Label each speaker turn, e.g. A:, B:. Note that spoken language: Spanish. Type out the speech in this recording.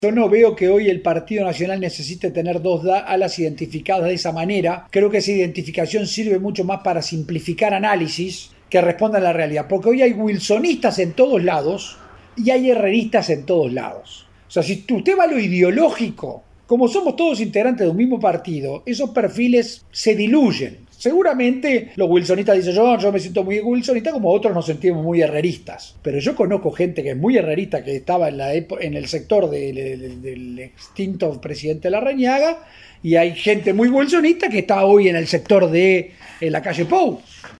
A: Yo no veo que hoy el Partido Nacional necesite tener dos alas identificadas de esa manera. Creo que esa identificación sirve mucho más para simplificar análisis que respondan a la realidad. Porque hoy hay wilsonistas en todos lados y hay herreristas en todos lados. O sea, si usted va a lo ideológico, como somos todos integrantes de un mismo partido, esos perfiles se diluyen. Seguramente los wilsonistas dicen yo me siento muy wilsonista, como otros nos sentimos muy herreristas. Pero yo conozco gente que es muy herrerista, que estaba en el sector del extinto presidente Larrañaga, y hay gente muy wilsonista que está hoy en el sector de la calle Pou.